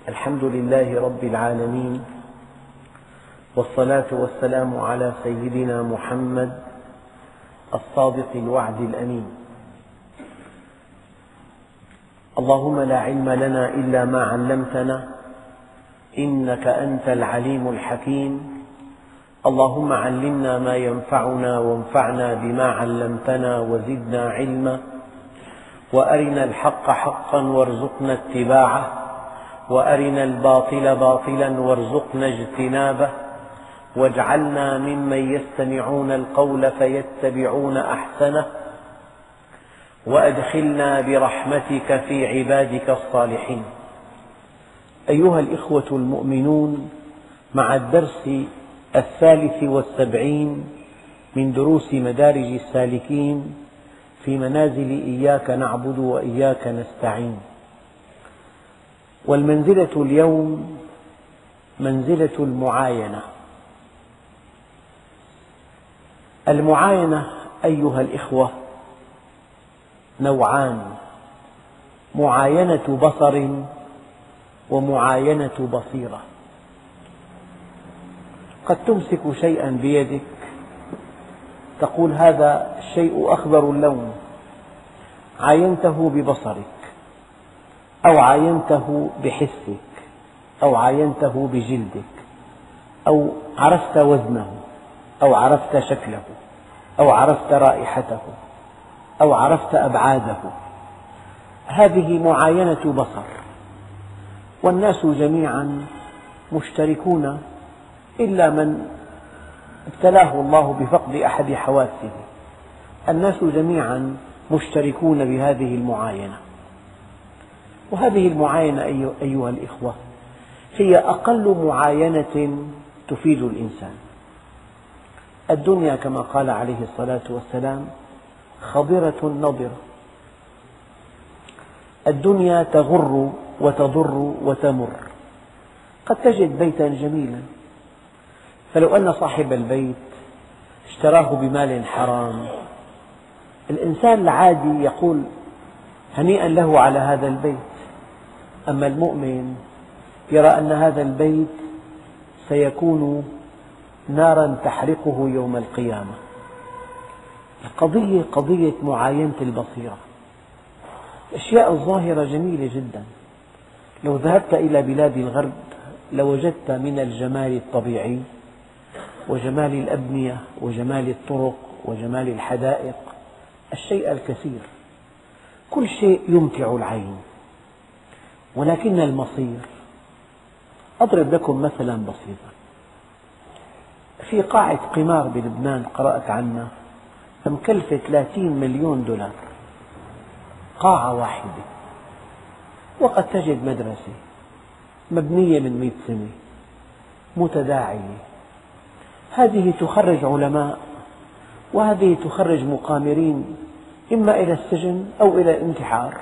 الحمد لله رب العالمين، والصلاة والسلام على سيدنا محمد الصادق الوعد الأمين. اللهم لا علم لنا إلا ما علمتنا إنك أنت العليم الحكيم. اللهم علمنا ما ينفعنا وانفعنا بما علمتنا وزدنا علما، وأرنا الحق حقا وارزقنا اتباعه، وأرنا الباطل باطلا وارزقنا اجتنابه، واجعلنا ممن يستمعون القول فيتبعون أحسنه، وأدخلنا برحمتك في عبادك الصالحين. أيها الإخوة المؤمنون، مع الدرس 73 من دروس مدارج السالكين في منازل إياك نعبد وإياك نستعين. والمنزلة اليوم منزلة المعاينة. المعاينة أيها الإخوة نوعان: معاينة بصر ومعاينة بصيرة. قد تمسك شيئا بيدك تقول هذا الشيء أخضر اللون، عاينته ببصرك، أو عاينته بحسك، أو عاينته بجلدك، أو عرفت وزنه، أو عرفت شكله، أو عرفت رائحته، أو عرفت أبعاده. هذه معاينة بصر، والناس جميعا مشتركون إلا من ابتلاه الله بفقد أحد حواسه. الناس جميعا مشتركون بهذه المعاينة. وهذه المعاينة أيها الإخوة هي أقل معاينة تفيد الإنسان. الدنيا كما قال عليه الصلاة والسلام خضرة نضرة. الدنيا تغر وتضر وتمر. قد تجد بيتا جميلا، فلو أن صاحب البيت اشتراه بمال حرام، الإنسان العادي يقول هنيئا له على هذا البيت. أما المؤمن يرى أن هذا البيت سيكون نارا تحرقه يوم القيامة. القضية قضية معاينة البصيرة. الأشياء الظاهرة جميلة جدا. لو ذهبت إلى بلاد الغرب لوجدت من الجمال الطبيعي وجمال الأبنية وجمال الطرق وجمال الحدائق الشيء الكثير. كل شيء يمتع العين، ولكن المصير. أضرب لكم مثلا بسيطا. في قاعة قمار بلبنان قرأت عنها مكلفة 30 مليون دولار، قاعة واحدة. وقد تجد مدرسة مبنية من 100 سنة متداعية، هذه تخرج علماء وهذه تخرج مقامرين إما إلى السجن أو إلى الانتحار.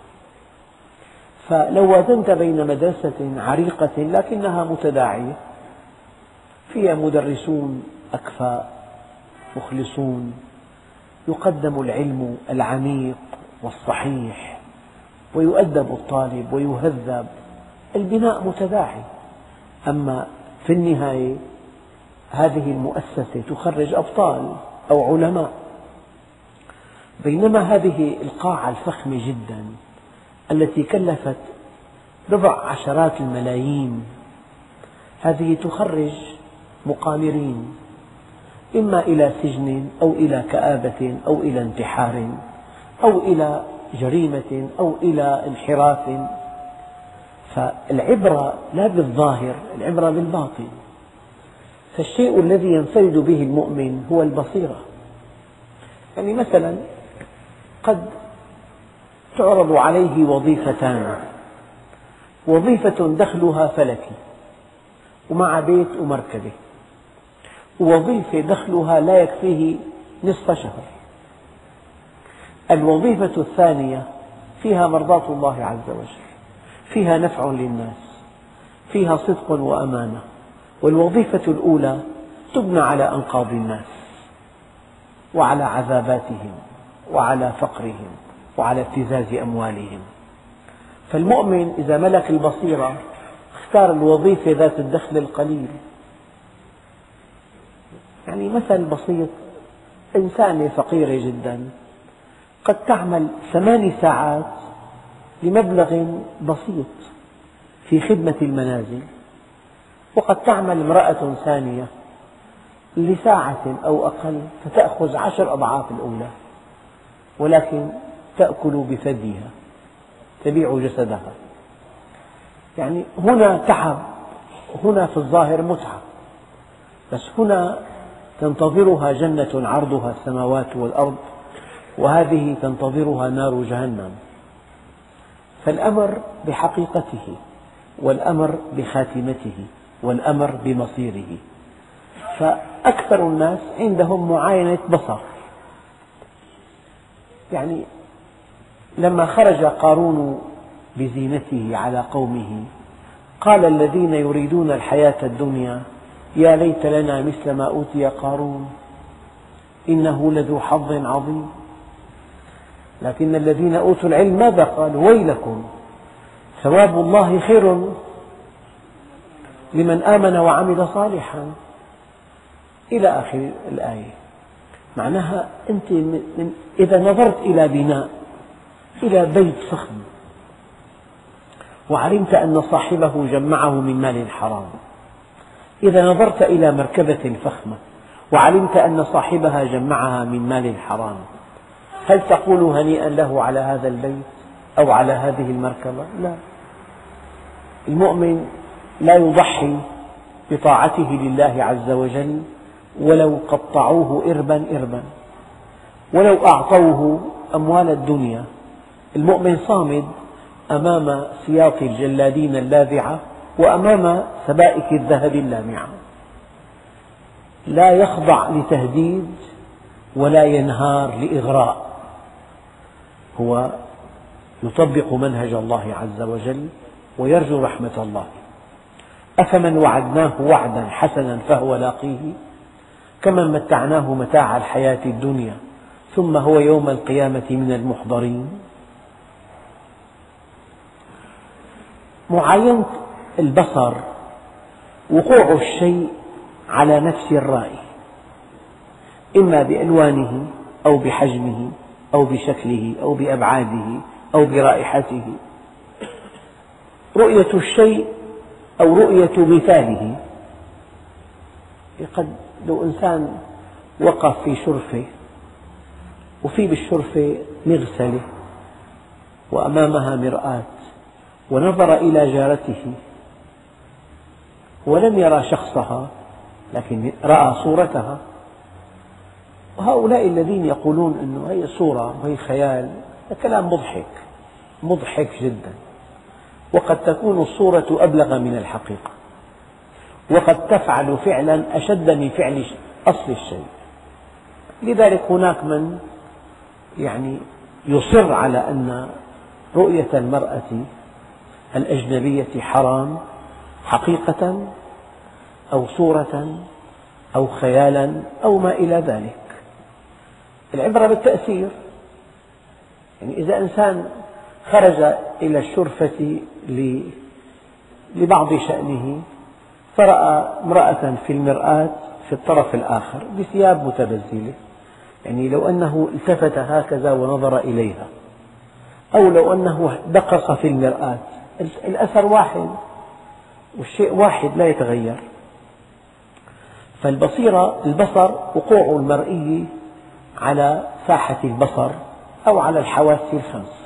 فلو وازنت بين مدرسة عريقة لكنها متداعية فيها مدرسون أكفاء مخلصون، يقدم العلم العميق والصحيح ويؤدب الطالب ويهذب، البناء متداعي. أما في النهاية هذه المؤسسة تخرج أبطال أو علماء، بينما هذه القاعة الفخمة جدا التي كلفت بضع عشرات الملايين هذه تخرج مقامرين إما إلى سجن أو إلى كآبة أو إلى انتحار أو إلى جريمة أو إلى انحراف. فالعبرة لا بالظاهر، العبرة بالباطن. فالشيء الذي ينفرد به المؤمن هو البصيرة. يعني مثلا قد تعرض عليه وظيفتان: وظيفة دخلها فلكي ومع بيت ومركبة، ووظيفة دخلها لا يكفيه نصف شهر. الوظيفة الثانية فيها مرضاة الله عز وجل، فيها نفع للناس، فيها صدق وأمانة. والوظيفة الأولى تبنى على أنقاض الناس وعلى عذاباتهم وعلى فقرهم وعلى ابتزاز أموالهم. فالمؤمن إذا ملك البصيرة اختار الوظيفة ذات الدخل القليل. يعني مثل بسيط، إنسانة فقيرة جدا قد تعمل 8 ساعات لمبلغ بسيط في خدمة المنازل، وقد تعمل امرأة ثانية لساعة أو أقل فتأخذ 10 أضعاف الأولى، ولكن تأكل بثديها، تبيع جسدها. يعني هنا تعب، هنا في الظاهر متعة، بس هنا تنتظرها جنة عرضها السماوات والأرض، وهذه تنتظرها نار جهنم. فالأمر بحقيقته، والأمر بخاتمته، والأمر بمصيره. فأكثر الناس عندهم معاينة بصر. يعني لما خرج قارون بزينته على قومه قال الذين يريدون الحياة الدنيا يا ليت لنا مثل ما أوتي قارون إنه لذو حظ عظيم. لكن الذين أوتوا العلم ماذا قالوا؟ ويلكم ثواب الله خير لمن آمن وعمل صالحا، إلى آخر الآية. معناها أنت إذا نظرت إلى بناء، إلى بيت فخم، وعلمت أن صاحبه جمعه من مال حرام، إذا نظرت إلى مركبة فخمة وعلمت أن صاحبها جمعها من مال حرام، هل تقول هنيئا له على هذا البيت أو على هذه المركبة؟ لا. المؤمن لا يضحي بطاعته لله عز وجل ولو قطعوه إربا إربا، ولو أعطوه أموال الدنيا. المؤمن صامد أمام سياط الجلادين اللاذعة وأمام سبائك الذهب اللامعة، لا يخضع لتهديد ولا ينهار لإغراء، هو يطبق منهج الله عز وجل ويرجو رحمة الله. أفمن وعدناه وعدا حسنا فهو لاقيه كمن متعناه متاع الحياة الدنيا ثم هو يوم القيامة من المحضرين. معاينة البصر وقوع الشيء على نفس الرأي، إما بألوانه أو بحجمه أو بشكله أو بأبعاده أو برائحته، رؤية الشيء أو رؤية مثاله. قد لو إنسان وقف في شرفة وفي بالشرفة مغسلة وأمامها مرآة ونظر إلى جارته ولم يرى شخصها لكن رأى صورتها، وهؤلاء الذين يقولون أنه هي صورة وهي خيال، كلام مضحك جدا. وقد تكون الصورة أبلغ من الحقيقة، وقد تفعل فعلا أشد من فعل أصل الشيء. لذلك هناك من يصر على أن رؤية المرأة الأجنبية حرام حقيقة أو صورة أو خيالا أو ما إلى ذلك. العبرة بالتأثير. إذا إنسان خرج إلى الشرفة لبعض شأنه فرأى امرأة في المرآة في الطرف الآخر بثياب متبذلة، لو أنه التفت هكذا ونظر إليها، أو لو أنه دقق في المرآة، الأثر واحد والشيء واحد لا يتغير. البصر وقوع المرئي على ساحة البصر أو على الحواس الخمس.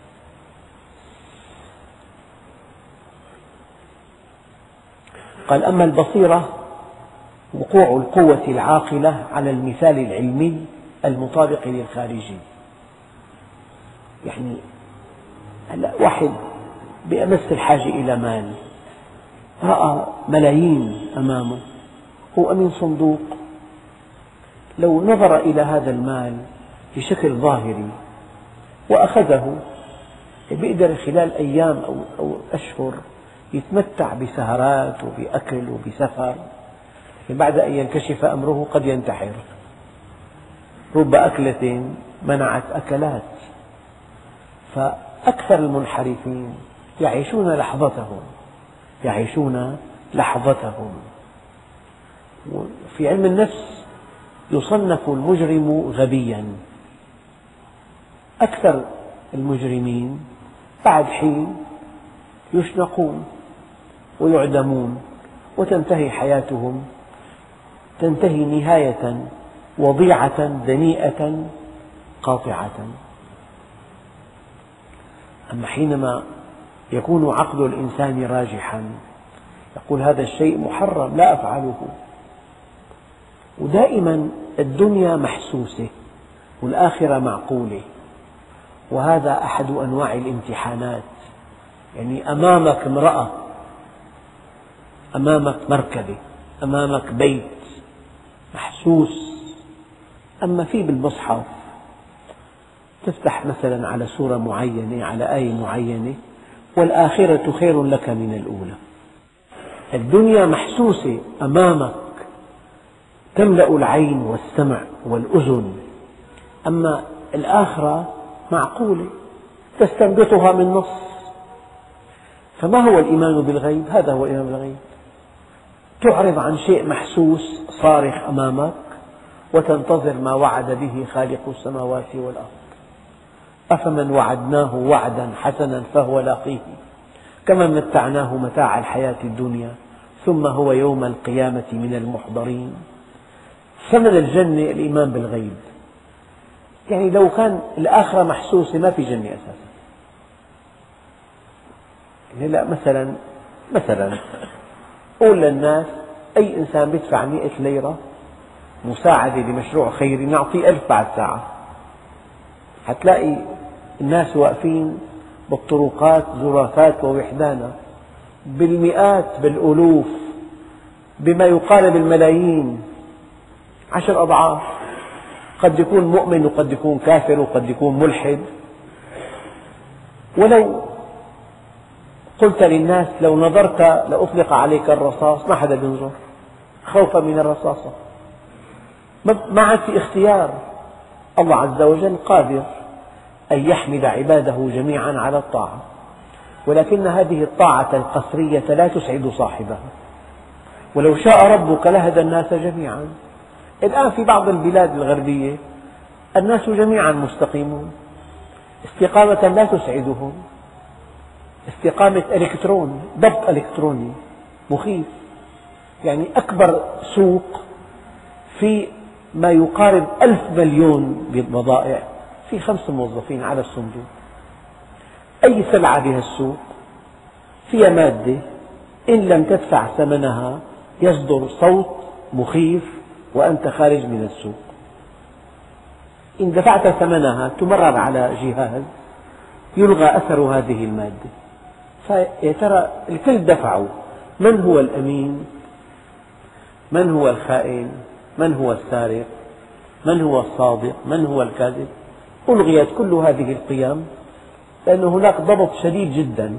قال أما البصيرة وقوع القوة العاقلة على المثال العلمي المطابق للخارجي. واحد بأمس الحاجة إلى مال، رأى ملايين أمامه، هو أمين صندوق، لو نظر إلى هذا المال بشكل ظاهري وأخذه بيقدر خلال أيام أو أشهر يتمتع بسهرات وبأكل وبسفر، بعد أن ينكشف أمره قد ينتحر. رب أكلة منعت أكلات. فأكثر المنحرفين يعيشون لحظتهم، يعيشون لحظتهم. في علم النفس يصنف المجرم غبيا. أكثر المجرمين بعد حين يشنقون ويعدمون وتنتهي حياتهم، تنتهي نهاية وضيعة دنيئة قاطعة. أما حينما يكون عقل الإنسان راجحا يقول هذا الشيء محرم لا أفعله. ودائما الدنيا محسوسة والآخرة معقولة، وهذا أحد أنواع الامتحانات. يعني أمامك امرأة، أمامك مركبة، أمامك بيت محسوس. أما في بالمصحف تفتح مثلا على سورة معينة، على آية معينة، والآخرة خير لك من الأولى. الدنيا محسوسة أمامك، تملأ العين والسمع والأذن. أما الآخرة معقولة تستنبطها من نص. فما هو الإيمان بالغيب؟ هذا هو الإيمان بالغيب. تعرض عن شيء محسوس صارخ أمامك وتنتظر ما وعد به خالق السماوات والأرض. أفمن وعدناه وعدا حسنا فهو لاقيه كمن متعناه متاع الحياة الدنيا ثم هو يوم القيامة من المحضرين. ثمن الجنة الإيمان بالغيب. يعني لو كان الآخرة محسوسة ما في جنة أساسا. يعني لا، مثلا قول للناس أي إنسان يدفع 100 ليرة مساعدة لمشروع خيري نعطيه 1000 بعد ساعة. حتلاقي الناس واقفين بالطرقات زرافات ووحدانا بالمئات بالألوف بما يقارب الملايين، 10 أضعاف. قد يكون مؤمن وقد يكون كافر وقد يكون ملحد. ولو قلت للناس لو نظرت لأطلق عليك الرصاص ما حدا ينظر خوفا من الرصاصة. ما عاد في اختيار. الله عز وجل قادر أن يحمل عباده جميعا على الطاعة، ولكن هذه الطاعة القسرية لا تسعد صاحبها. ولو شاء ربك لهدى الناس جميعا. الآن في بعض البلاد الغربية الناس جميعا مستقيمون، استقامة لا تسعدهم، استقامة إلكترون، ضبط إلكتروني مخيف. يعني أكبر سوق في ما يقارب 1000 مليون بضائع في 5 موظفين على الصندوق. أي سلعة بها السوق فيها مادة إن لم تدفع ثمنها يصدر صوت مخيف وأنت خارج من السوق. إن دفعت ثمنها تمرر على جهاز يلغى أثر هذه المادة. فيا ترى الكل دفعوا. من هو الأمين؟ من هو الخائن؟ من هو السارق؟ من هو الصادق؟ من هو الكاذب؟ ألغيت كل هذه القيم لأن هناك ضبط شديد جدا.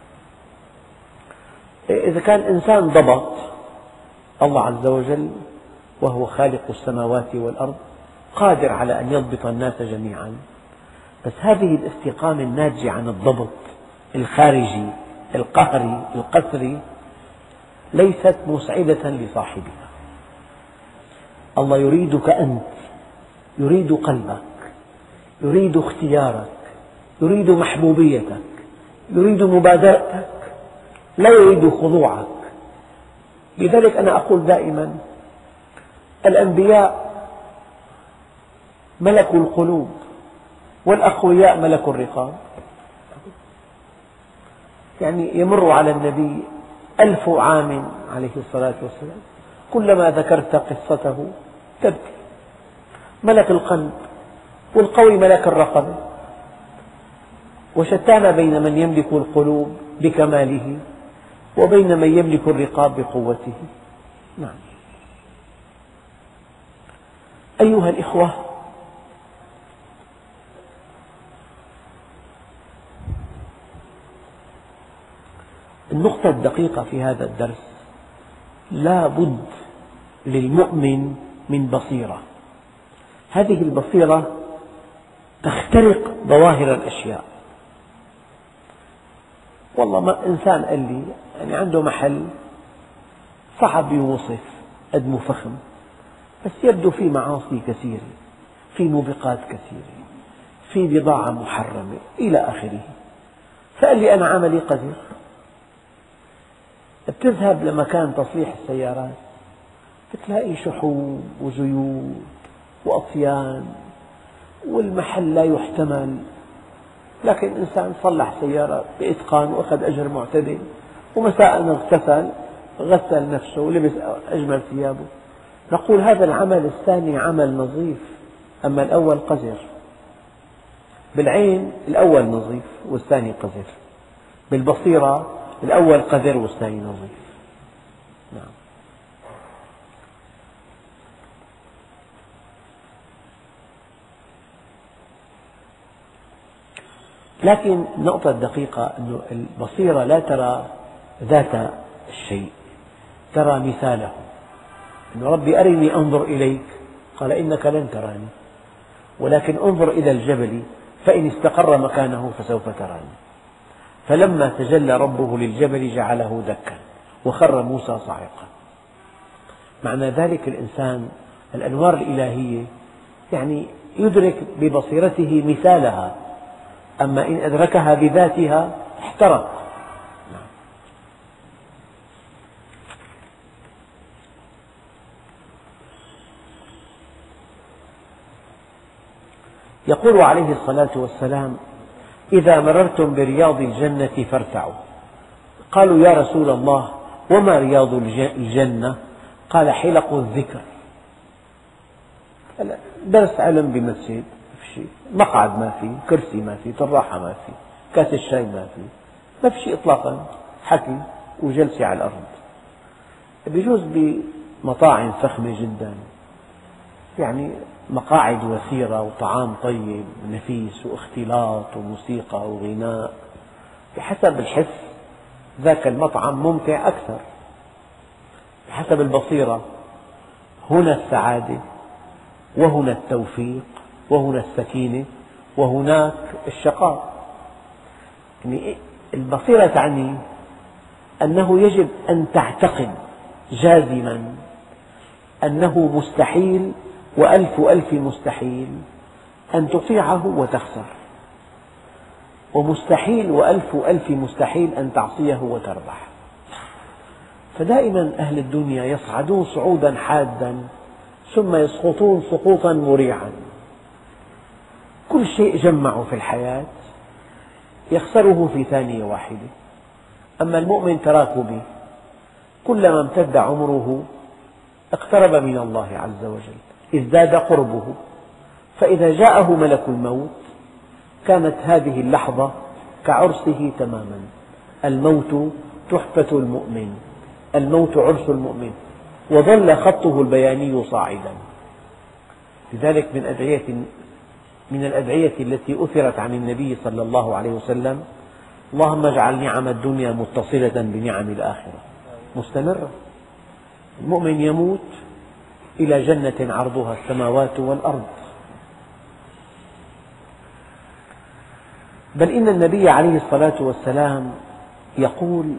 إذا كان إنسان ضبط، الله عز وجل وهو خالق السماوات والأرض قادر على أن يضبط الناس جميعا. بس هذه الاستقامة الناتجة عن الضبط الخارجي القهري القسري ليست مسعدة لصاحبها. الله يريدك أنت، يريد قلبك، يريد اختيارك، يريد محبوبيتك، يريد مبادرتك، لا يريد خضوعك. لذلك أنا أقول دائما الأنبياء ملكوا القلوب والأقوياء ملكوا الرقاب. يعني يمر على النبي 1000 عام عليه الصلاة والسلام كلما ذكرت قصته تبكي. ملك القلب، والقوي ملك الرقبة. وشتان بين من يملك القلوب بكماله وبين من يملك الرقاب بقوته. نعم. أيها الإخوة، النقطة الدقيقة في هذا الدرس: لا بد للمؤمن من بصيرة. هذه البصيرة تخترق ظواهر الأشياء. والله إنسان قال لي يعني عنده محل صعب يوصف قد ما فخم، بس يبدو فيه معاصي كثيرة، فيه موبقات كثيرة، فيه بضاعة محرمة إلى آخره. فقال لي أنا عملي قذر. بتذهب لمكان تصليح السيارات بتلاقي شحوم وزيوت وأطيان والمحل لا يحتمل، لكن إنسان صلح سيارة بإتقان وأخذ أجر معتدل، ومساء اغتسل غسل نفسه ولبس أجمل ثيابه. نقول هذا العمل الثاني عمل نظيف، أما الأول قذر. بالعين الأول نظيف والثاني قذر، بالبصيرة الأول قذر والثاني نظيف. نعم. لكن النقطة الدقيقة أن البصيرة لا ترى ذات الشيء، ترى مثاله. أن ربي أرني أنظر إليك، قال إنك لن تراني ولكن انظر إلى الجبل فإن استقر مكانه فسوف تراني. فلما تجلى ربه للجبل جعله دكا وخر موسى صاعقا. معنى ذلك الإنسان الأنوار الإلهية يعني يدرك ببصيرته مثالها، أما إن أدركها بذاتها احترق. يقول عليه الصلاة والسلام: إذا مررتم برياض الجنة فارتعوا. قالوا: يا رسول الله وما رياض الجنة؟ قال: حلق الذكر. درس علم بمسجد ما في، مقعد ما في، كرسي ما في، طراحة ما في، كاس الشاي ما في، ما في شيء إطلاقا، حكي وجلسة على الأرض. بيجوز بمطاعم فخمة جدا، يعني مقاعد وثيرة وطعام طيب ونفيس واختلاط وموسيقى وغناء، بحسب الحس ذاك المطعم ممتع أكثر، بحسب البصيرة هنا السعادة وهنا التوفيق وهنا السكينة وهناك الشقاء. يعني البصيرة تعني أنه يجب أن تعتقد جازما أنه مستحيل وألف ألف مستحيل أن تطيعه وتخسر، ومستحيل وألف ألف مستحيل أن تعصيه وتربح. فدائما أهل الدنيا يصعدون صعودا حادا ثم يسقطون سقوطا مريعا. كل شيء جمعوا في الحياة يخسره في ثانية واحدة. أما المؤمن تراكبي، كلما امتد عمره اقترب من الله عز وجل، ازداد قربه. فإذا جاءه ملك الموت كانت هذه اللحظة كعرسه تماما. الموت تحفة المؤمن، الموت عرس المؤمن، وظل خطه البياني صاعدا. لذلك من الأدعية التي أثرت عن النبي صلى الله عليه وسلم: اللهم اجعل نعم الدنيا متصلة بنعم الآخرة مستمرة. المؤمن يموت إلى جنة عرضها السماوات والأرض. بل إن النبي عليه الصلاة والسلام يقول: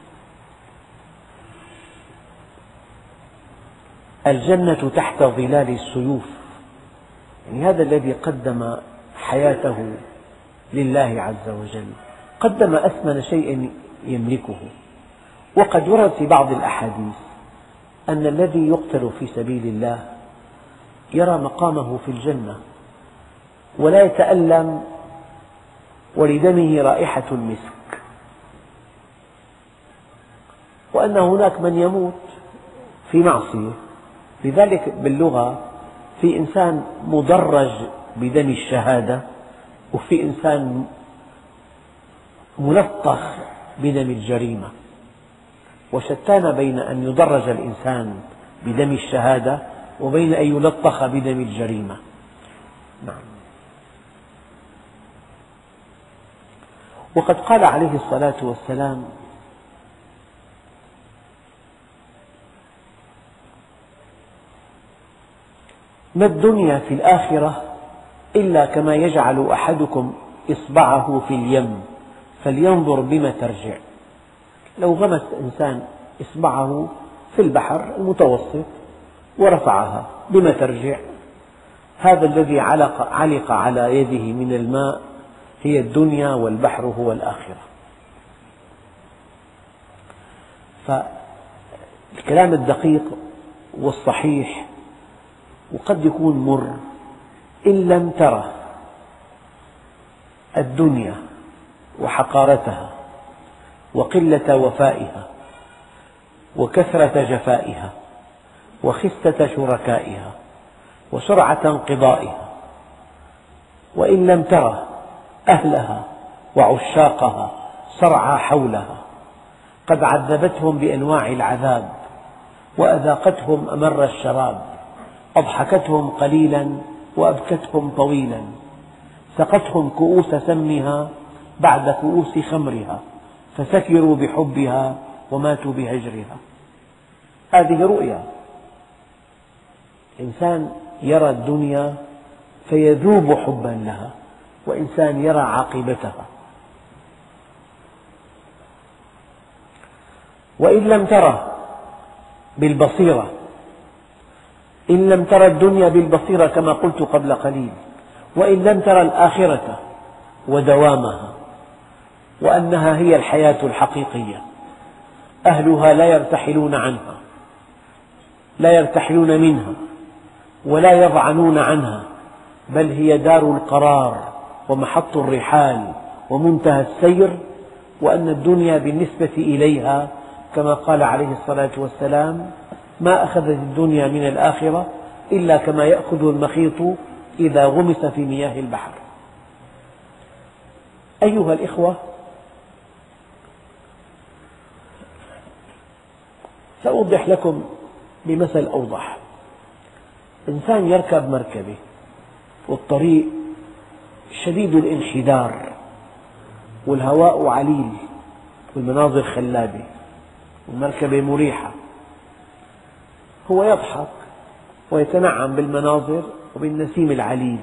الجنة تحت ظلال السيوف. يعني هذا الذي قدم حياته لله عز وجل قدم أثمن شيء يملكه. وقد ورد في بعض الأحاديث أن الذي يقتل في سبيل الله يرى مقامه في الجنة ولا يتألم ولدمه رائحة المسك، وأن هناك من يموت في معصية. لذلك باللغة في إنسان مدرج بدم الشهادة وفي إنسان ملطخ بدم الجريمة، وشتان بين أن يدرج الإنسان بدم الشهادة وبين أن يلطخ بدم الجريمة. نعم. وقد قال عليه الصلاة والسلام: ما الدنيا في الآخرة إلا كما يجعل أحدكم إصبعه في اليم فلينظر بما ترجع. لو غمس إنسان إصبعه في البحر المتوسط ورفعها بما ترجع؟ هذا الذي علق على يده من الماء هي الدنيا، والبحر هو الآخرة. فالكلام الدقيق والصحيح وقد يكون مر: إن لم ترى الدنيا وحقارتها وقلة وفائها وكثرة جفائها وخسة شركائها وسرعة انقضائها، وإن لم ترى أهلها وعشاقها صرعى حولها، قد عذبتهم بأنواع العذاب وأذاقتهم أمر الشراب، أضحكتهم قليلا وأبكتهم طويلا، سقتهم كؤوس سمها بعد كؤوس خمرها، فسكروا بحبها وماتوا بهجرها. هذه رؤيا. إنسان يرى الدنيا فيذوب حبا لها، وإنسان يرى عاقبتها. وإن لم ترى بالبصيرة، إن لم ترى الدنيا بالبصيرة كما قلت قبل قليل، وإن لم ترى الآخرة ودوامها وأنها هي الحياة الحقيقية، أهلها لا يرتحلون عنها، لا يرتحلون منها ولا يضعنون عنها، بل هي دار القرار ومحط الرحال ومنتهى السير، وأن الدنيا بالنسبة إليها كما قال عليه الصلاة والسلام: ما أخذت الدنيا من الآخرة إلا كما يأخذ المخيط إذا غمس في مياه البحر. أيها الإخوة، سأوضح لكم بمثل أوضح. إنسان يركب مركبة والطريق شديد الانحدار والهواء عليل والمناظر خلابة والمركبة مريحة، هو يضحك ويتنعم بالمناظر وبالنسيم العليل.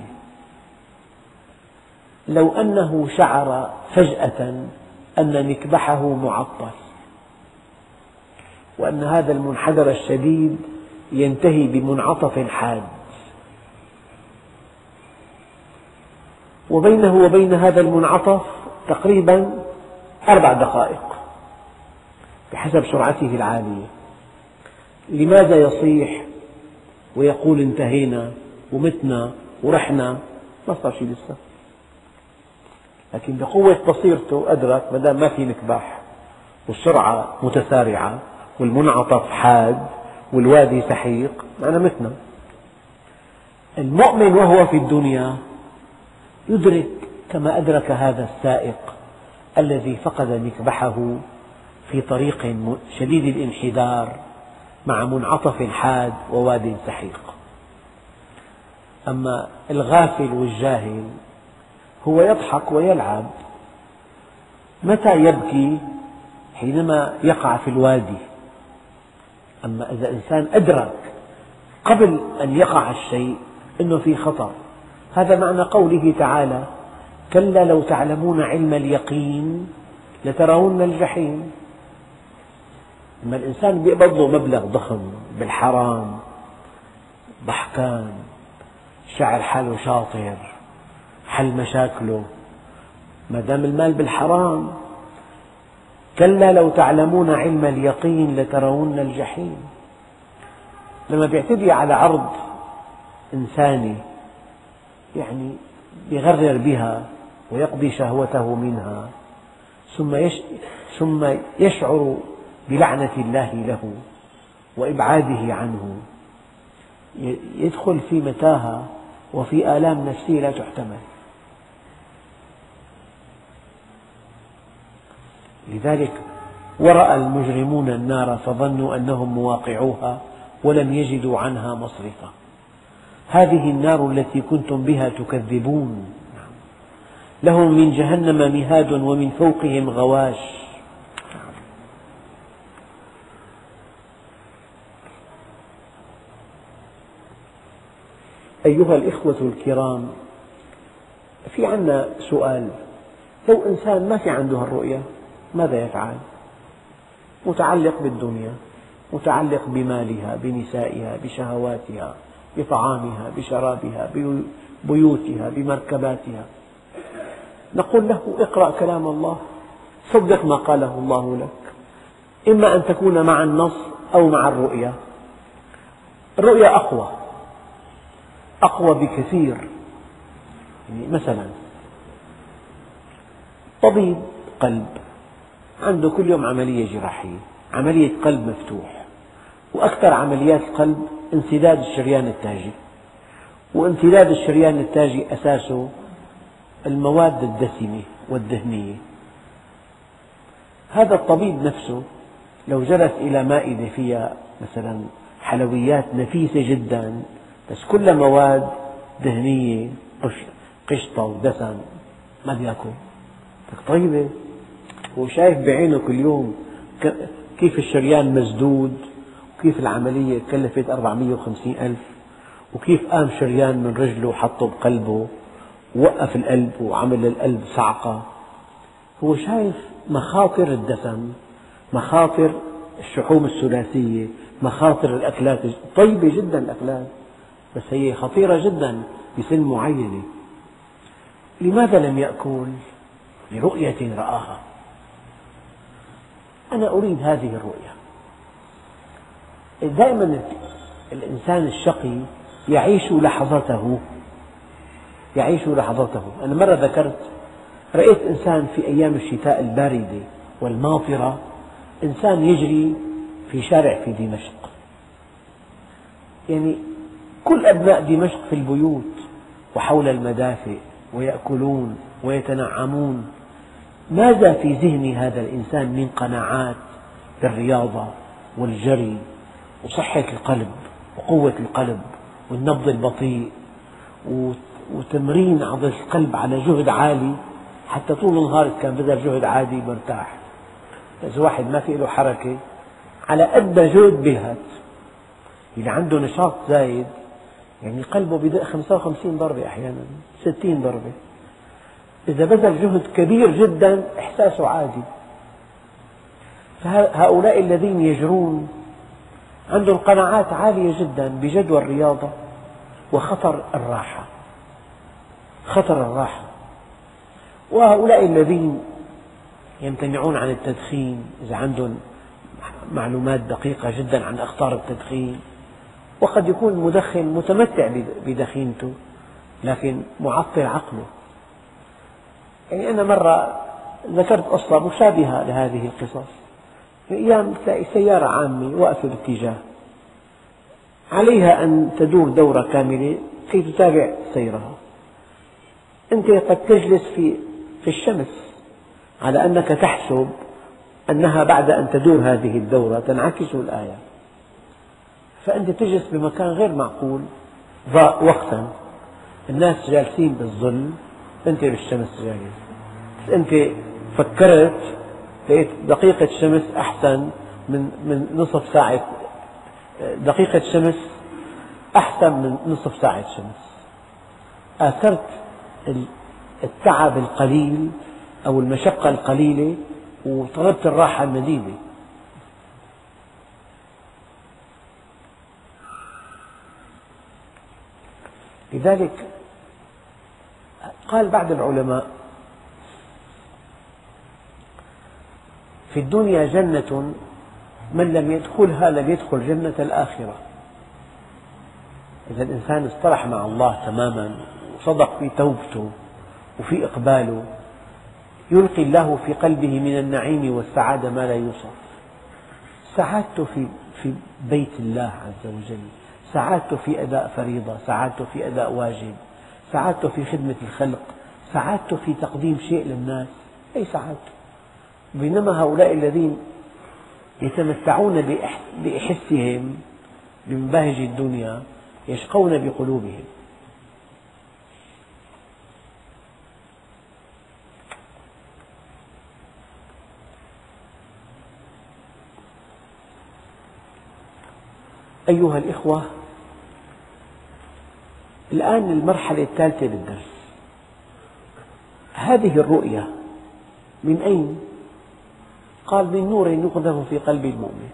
لو أنه شعر فجأة أن مكبحه معطل، وأن هذا المنحدر الشديد ينتهي بمنعطف حاد، وبينه وبين هذا المنعطف تقريبا 4 دقائق بحسب سرعته العالية، لماذا يصيح ويقول انتهينا ومتنا ورحنا؟ ما صار شيء لسه، لكن بقوة بصيرته أدرك ما دام ما في مكبح والسرعة متسارعة والمنعطف حاد والوادي سحيق، معنا متنا. المؤمن وهو في الدنيا يدرك كما أدرك هذا السائق الذي فقد مكبحه في طريق شديد الانحدار مع منعطف حاد وواد سحيق. أما الغافل والجاهل هو يضحك ويلعب. متى يبكي؟ حينما يقع في الوادي. أما إذا إنسان أدرك قبل أن يقع الشيء أنه في خطر، هذا معنى قوله تعالى: كلا لو تعلمون علم اليقين لترون الجحيم. أما الإنسان بيقبض له مبلغ ضخم بالحرام، ضحكان، شاعر حاله شاطر، حل مشاكله، ما دام المال بالحرام. كلا لو تعلمون علم اليقين لترون الجحيم. لما بيعتدي على عرض إنساني يعني يغرر بها ويقضي شهوته منها، ثم يشعر بلعنة الله له وإبعاده عنه، يدخل في متاهة وفي آلام نفسية لا تحتمل. لذلك ورأى المجرمون النار فظنوا أنهم مواقعوها ولم يجدوا عنها مصرفا. هذه النار التي كنتم بها تكذبون، لهم من جهنم مهاد ومن فوقهم غواش. أيها الإخوة الكرام، في عندنا سؤال: لو إنسان ما في عنده الرؤية ماذا يفعل؟ متعلق بالدنيا، متعلق بمالها، بنسائها، بشهواتها، بطعامها، بشرابها، ببيوتها، بمركباتها. نقول له اقرأ كلام الله، صدق ما قاله الله لك، إما أن تكون مع النص أو مع الرؤية. الرؤية أقوى بكثير. يعني مثلا طبيب قلب عنده كل يوم عملية جراحية، عملية قلب مفتوح، وأكثر عمليات القلب انسداد الشريان التاجي، وامتداد الشريان التاجي أساسه المواد الدسمة والدهنية. هذا الطبيب نفسه لو جلس إلى مائدة فيها مثلا حلويات نفيسة جدا بس كلها مواد دهنية قشطة ودسم ما بياكل. طيبة، هو شايف بعينه كل يوم كيف الشريان مسدود، وكيف العملية كلفت 450 ألف، وكيف قام شريان من رجله وحطه بقلبه ووقف القلب وعمل للقلب صعقة. هو شايف مخاطر الدسم، مخاطر الشحوم الثلاثية، مخاطر الأكلات طيبة جدا الأكلات، بس هي خطيرة جدا بسن معينة. لماذا لم يأكل؟ لرؤية رآها. أنا أريد هذه الرؤية. دائما الإنسان الشقي يعيش لحظته، يعيش لحظته. أنا مرة ذكرت رأيت إنسان في أيام الشتاء الباردة والماطرة، إنسان يجري في شارع في دمشق، يعني كل أبناء دمشق في البيوت وحول المدافئ ويأكلون ويتنعمون. ماذا في ذهن هذا الإنسان من قناعات بالرياضة والجري وصحة القلب وقوة القلب والنبض البطيء وتمرين عضلة القلب على جهد عالي، حتى طول النهار إذا كان بذل جهد عادي مرتاح. إذا واحد ما في له حركة على قد جهد بيلهث. اللي عنده نشاط زايد يعني قلبه بدق 55 ضربة أحيانا 60 ضربة. إذا بذل جهد كبير جدا إحساسه عادي. فهؤلاء الذين يجرون عندهم قناعات عالية جدا بجدوى الرياضة وخطر الراحة، خطر الراحة. وهؤلاء الذين يمتنعون عن التدخين إذا عندهم معلومات دقيقة جدا عن أخطار التدخين، وقد يكون المدخن متمتع بدخينته لكن معطل عقله. يعني أنا مرة ذكرت قصة مشابهة لهذه القصص. في أيام تلاقي سيارة عامة واقفة باتجاه، عليها أن تدور دورة كاملة كي تتابع سيرها. أنت قد تجلس في الشمس على أنك تحسب أنها بعد أن تدور هذه الدورة تنعكس الآية، فأنت تجلس بمكان غير معقول ضاء وقتا، الناس جالسين بالظل أنت بالشمس جالس. أنت فكرت لقيت دقيقة شمس أحسن من نصف ساعة، دقيقة شمس أحسن من نصف ساعة شمس. آثرت التعب القليل أو المشقة القليلة وطلبت الراحة المديدة. لذلك قال بعض العلماء في الدنيا جنة من لم يدخلها لم يدخل جنة الآخرة. إذا الإنسان اصطلح مع الله تماما وصدق في توبته وفي إقباله يلقي الله في قلبه من النعيم والسعادة ما لا يوصف. سعادته في بيت الله عز وجل، سعادته في أداء فريضة، سعادته في أداء واجب، سعادته في خدمة الخلق، سعادته في تقديم شيء للناس، أي سعادته. بينما هؤلاء الذين يتمتعون بإحسهم بمباهج الدنيا يشقون بقلوبهم. أيها الإخوة، الآن المرحلة الثالثة بالدرس. هذه الرؤية من أين؟ قال من نور يقذف في قلب المؤمن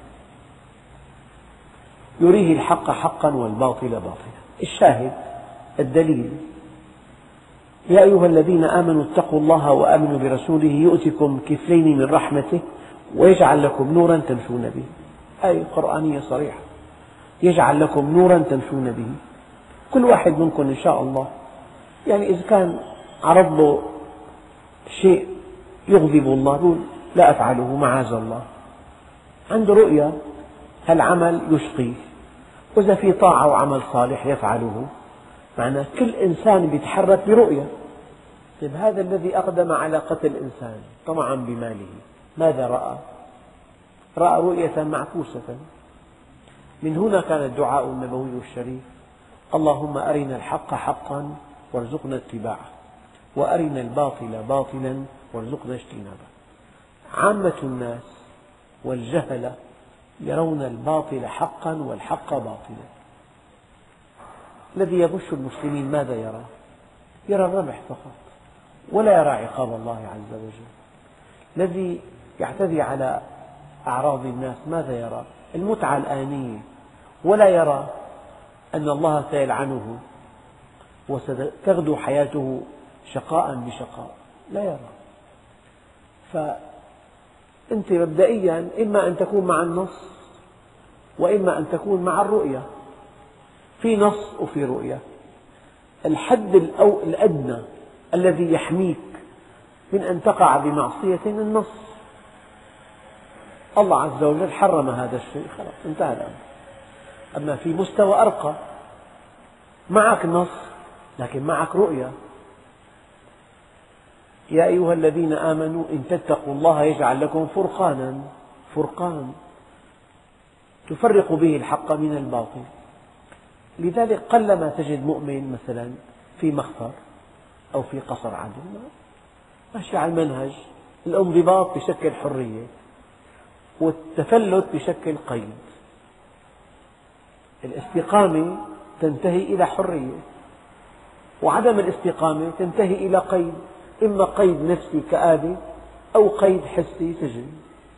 يريه الحق حقا والباطل باطلا. الشاهد الدليل: يا أيها الذين آمنوا اتقوا الله وآمنوا برسوله يؤتكم كفلين من رحمته ويجعل لكم نورا تمشون به. آية قرآنية صريحة، يجعل لكم نورا تمشون به. كل واحد منكم إن شاء الله يعني إذا كان عرض له شيء يغضب الله يقول لا أفعله معاذ الله، عنده رؤية هالعمل يشقيه، وإذا في طاعة وعمل صالح يفعله. معناه كل إنسان يتحرك برؤية. طيب هذا الذي أقدم على قتل إنسان طمعا بماله ماذا رأى؟ رأى رؤية معكوسة. من هنا كان الدعاء النبوي الشريف: اللهم أرنا الحق حقا وارزقنا اتباعه وأرنا الباطل باطلا وارزقنا اجتنابه. عامة الناس والجهلة يرون الباطل حقا والحق باطلا. الذي يغش المسلمين ماذا يرى؟ يرى الربح فقط ولا يرى عقاب الله عز وجل. الذي يعتدي على أعراض الناس ماذا يرى؟ المتعة الآنية، ولا يرى أن الله سيلعنه وستغدو حياته شقاء بشقاء، لا يرى. فأنت مبدئيا إما أن تكون مع النص وإما أن تكون مع الرؤية. في نص وفي رؤية. الحد الأدنى الذي يحميك من أن تقع بمعصية النص. الله عز وجل حرم هذا الشيء، خلاص انتهى الأمر. أما في مستوى أرقى معك نص لكن معك رؤية. يا أيها الذين آمنوا إن تتقوا الله يجعل لكم فرقانا، فرقان تفرق به الحق من الباطل. لذلك قلما تجد مؤمن مثلا في مخفر أو في قصر عدو ماشي على المنهج. الانضباط بشكل حرية والتفلت بشكل قيد. الاستقامة تنتهي إلى حرية، وعدم الاستقامة تنتهي إلى قيد، إما قيد نفسي كآبة أو قيد حسي سجن.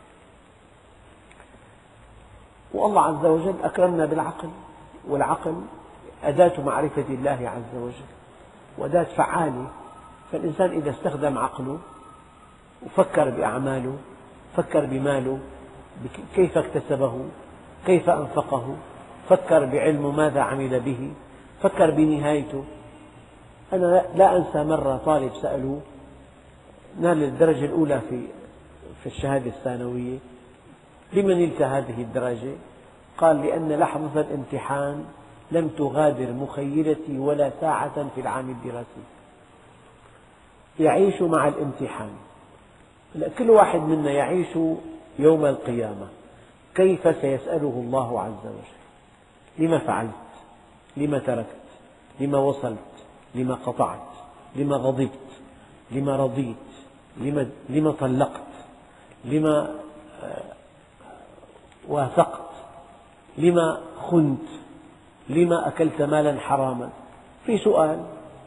والله عز وجل أكرمنا بالعقل، والعقل أداة معرفة الله عز وجل وأداة فعالة. فالإنسان إذا استخدم عقله وفكر بأعماله، فكر بماله كيف اكتسبه، كيف أنفقه، فكر بعلمه ماذا عمل به، فكر بنهايته. أنا لا أنسى مرة طالب سأله نال الدرجة الأولى في الشهادة الثانوية: لمن نلت هذه الدرجة؟ قال: لأن لحظة الامتحان لم تغادر مخيلتي ولا ساعة في العام الدراسي. يعيش مع الامتحان. كل واحد منا يعيش يوم القيامة كيف سيسأله الله عز وجل: لما فعلت؟ لما تركت؟ لما وصلت؟ لما قطعت؟ لما غضبت؟ لما رضيت؟ لما طلقت؟ لما واثقت؟ لما خنت؟ لما أكلت مالا حراما؟ في سؤال.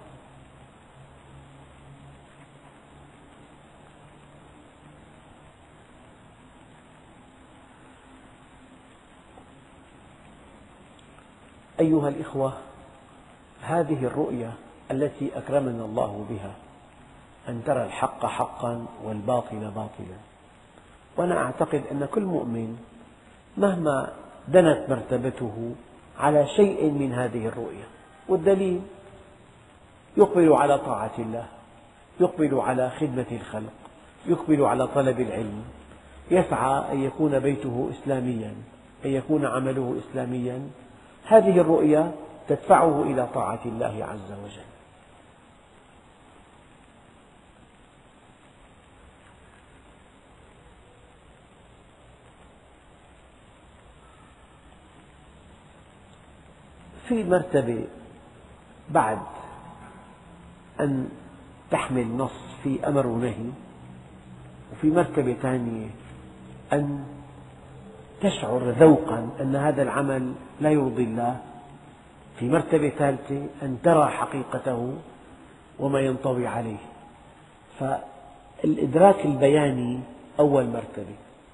أيها الإخوة، هذه الرؤية التي أكرمنا الله بها أن ترى الحق حقا والباطل باطلا. وأنا أعتقد أن كل مؤمن مهما دنت مرتبته على شيء من هذه الرؤية، والدليل يقبل على طاعة الله، يقبل على خدمة الخلق، يقبل على طلب العلم، يسعى أن يكون بيته إسلاميا، أن يكون عمله إسلاميا. هذه الرؤية تدفعه إلى طاعة الله عز وجل. في مرتبة بعد أن تحمل نص في أمر ونهي، وفي مرتبة ثانية أن تشعر ذوقا أن هذا العمل لا يرضي الله، في مرتبة ثالثة أن ترى حقيقته وما ينطوي عليه. فالإدراك البياني أول مرتبة،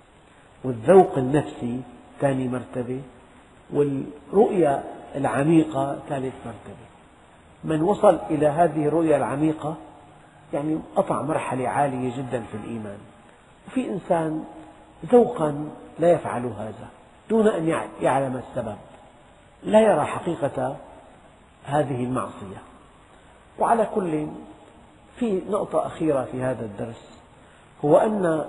والذوق النفسي ثاني مرتبة، والرؤية العميقة ثالث مرتبة. من وصل إلى هذه الرؤية العميقة يعني قطع مرحلة عالية جدا في الإيمان. وفي إنسان ذوقا لا يفعل هذا دون أن يعلم السبب، لا يرى حقيقة هذه المعصية. وعلى كل، في نقطة أخيرة في هذا الدرس، هو أن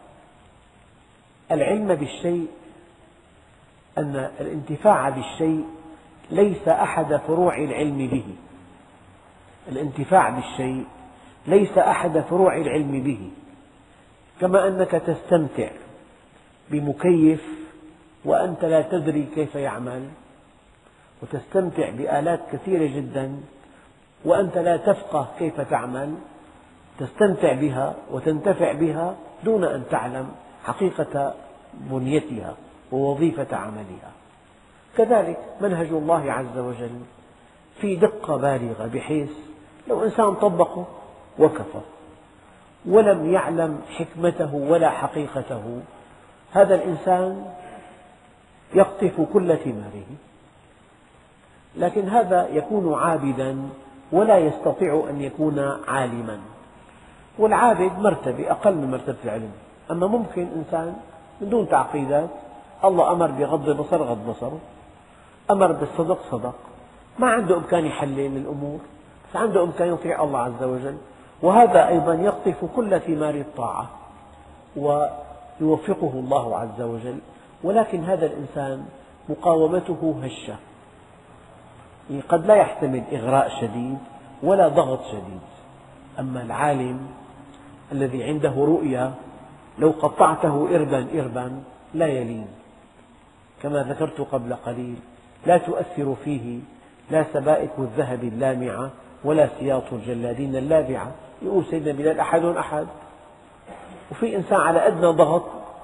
العلم بالشيء، أن الانتفاع بالشيء ليس أحد فروع العلم به. الانتفاع بالشيء ليس أحد فروع العلم به، كما أنك تستمتع بمكيف وأنت لا تدري كيف يعمل، وتستمتع بآلات كثيرة جدا وأنت لا تفقه كيف تعمل، تستمتع بها وتنتفع بها دون أن تعلم حقيقة بنيتها ووظيفة عملها. كذلك منهج الله عز وجل في دقة بالغة، بحيث لو إنسان طبقه وكفى ولم يعلم حكمته ولا حقيقته، هذا الإنسان يقطف كل ثماره. لكن هذا يكون عابدا ولا يستطيع أن يكون عالما، والعابد مرتبة أقل من مرتبة العلم. أما ممكن إنسان من دون تعقيدات، الله أمر بغض البصر غض بصره، أمر بالصدق صدق، ما عنده إمكان يحلل الأمور، بس عنده إمكان يطيع الله عز وجل. وهذا أيضا يقطف كل ثمار الطاعة ويوفقه الله عز وجل. ولكن هذا الإنسان مقاومته هشة، يعني قد لا يحتمل إغراء شديد ولا ضغط شديد. أما العالم الذي عنده رؤية لو قطعته إربا إربا لا يلين، كما ذكرت قبل قليل، لا تؤثر فيه لا سبائك الذهب اللامعة ولا سياط الجلادين اللابعة. يقول سيدنا بلال: أحد أحد. وفي إنسان على أدنى ضغط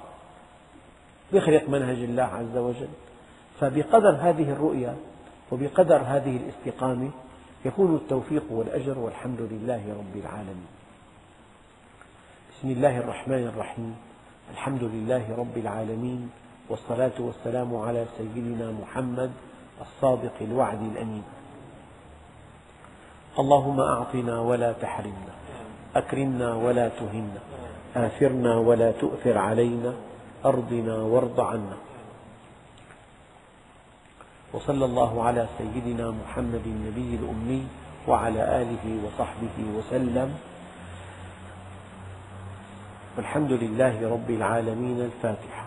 يخرق منهج الله عز وجل. فبقدر هذه الرؤية وبقدر هذه الاستقامة يكون التوفيق والأجر، والحمد لله رب العالمين. بسم الله الرحمن الرحيم. الحمد لله رب العالمين، والصلاة والسلام على سيدنا محمد الصادق الوعد الأمين. اللهم أعطنا ولا تحرمنا، أكرمنا ولا تهنا، آثرنا ولا تؤثر علينا، أرضنا وارض عنا. وصلى الله على سيدنا محمد النبي الأمي وعلى آله وصحبه وسلم، والحمد لله رب العالمين. الفاتحة.